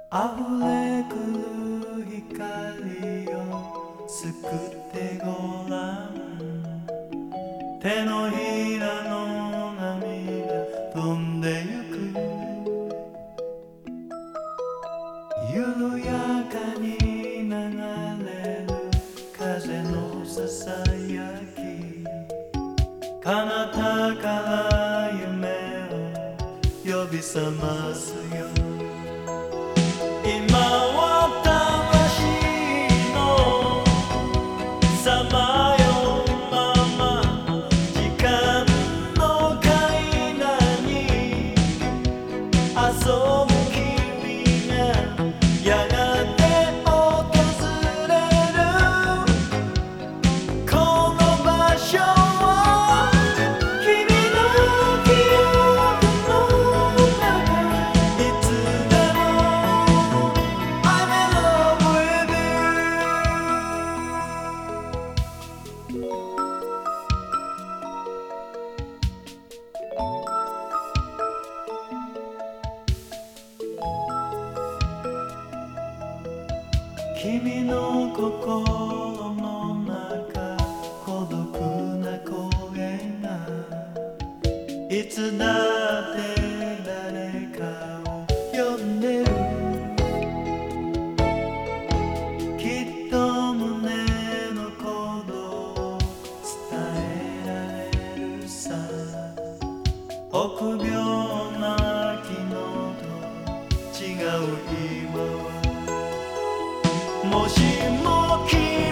溢れくる光をすくってごらん。手のひらの涙飛んでゆく。緩やかに流れる風のささやき、彼方から夢を呼び覚ますよ。今は魂のさまようまま、時間の階段に遊ぶ君がやがて訪れる。この場所は君の記憶の中、いつでも I'm in love with you。 君の心の中、孤独な声がいつだって誰かを呼んでる。きっと胸の鼓動を伝えられるさ。臆病な昨日と違う今は、もしも君